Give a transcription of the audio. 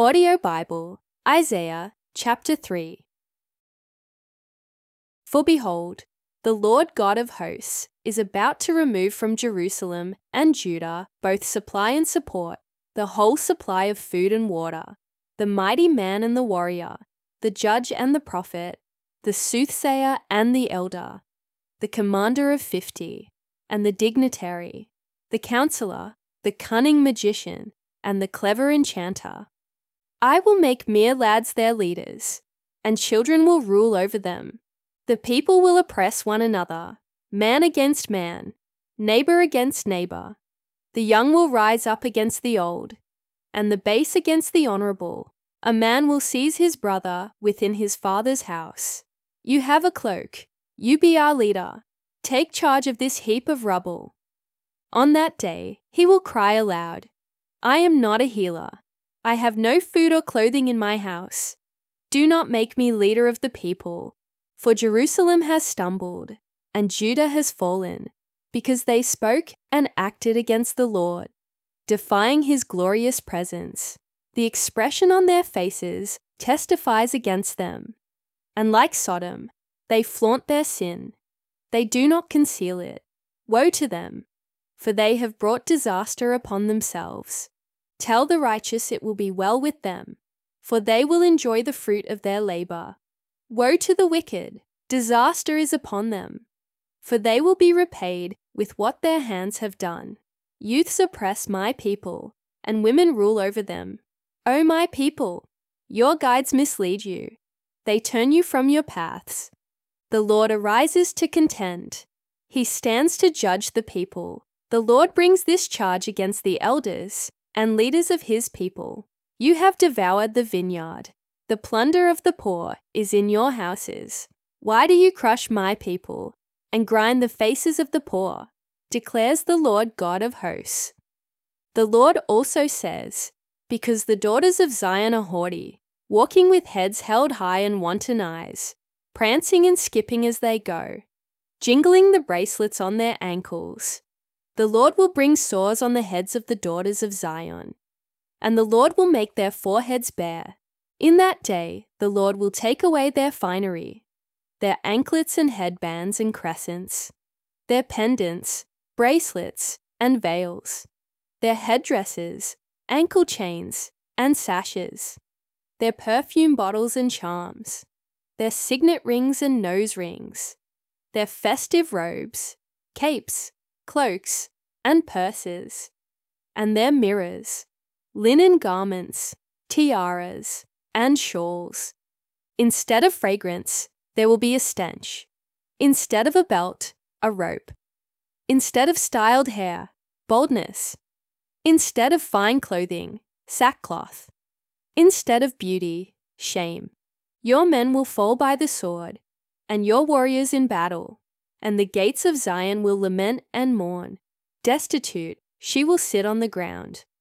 Audio Bible, Isaiah chapter 3. For behold, the Lord God of hosts is about to remove from Jerusalem and Judah both supply and support, the whole supply of food and water, the mighty man and the warrior, the judge and the prophet, the soothsayer and the elder, the commander of 50, and the dignitary, the counselor, the cunning magician, and the clever enchanter. I will make mere lads their leaders, and children will rule over them. The people will oppress one another, man against man, neighbor against neighbor. The young will rise up against the old, and the base against the honorable. A man will seize his brother within his father's house. You have a cloak, you be our leader. Take charge of this heap of rubble. On that day he will cry aloud, I am not a healer. I have no food or clothing in my house. Do not make me leader of the people. For Jerusalem has stumbled, and Judah has fallen, because they spoke and acted against the Lord, defying his glorious presence. The expression on their faces testifies against them. And like Sodom, they flaunt their sin. They do not conceal it. Woe to them, for they have brought disaster upon themselves. Tell the righteous it will be well with them, for they will enjoy the fruit of their labor. Woe to the wicked, disaster is upon them, for they will be repaid with what their hands have done. Youths oppress my people, and women rule over them. O my people, your guides mislead you. They turn you from your paths. The Lord arises to contend. He stands to judge the people. The Lord brings this charge against the elders and leaders of his people. You have devoured the vineyard. The plunder of the poor is in your houses. Why do you crush my people and grind the faces of the poor? Declares the Lord God of hosts. The Lord also says, because the daughters of Zion are haughty, walking with heads held high and wanton eyes, prancing and skipping as they go, jingling the bracelets on their ankles. The Lord will bring sores on the heads of the daughters of Zion, and the Lord will make their foreheads bare. In that day, the Lord will take away their finery, their anklets and headbands and crescents, their pendants, bracelets, and veils, their headdresses, ankle chains, and sashes, their perfume bottles and charms, their signet rings and nose rings, their festive robes, capes, cloaks, and purses, and their mirrors, linen garments, tiaras, and shawls. Instead of fragrance, there will be a stench. Instead of a belt, a rope. Instead of styled hair, baldness. Instead of fine clothing, sackcloth. Instead of beauty, shame. Your men will fall by the sword, and your warriors in battle, and the gates of Zion will lament and mourn. Destitute, she will sit on the ground.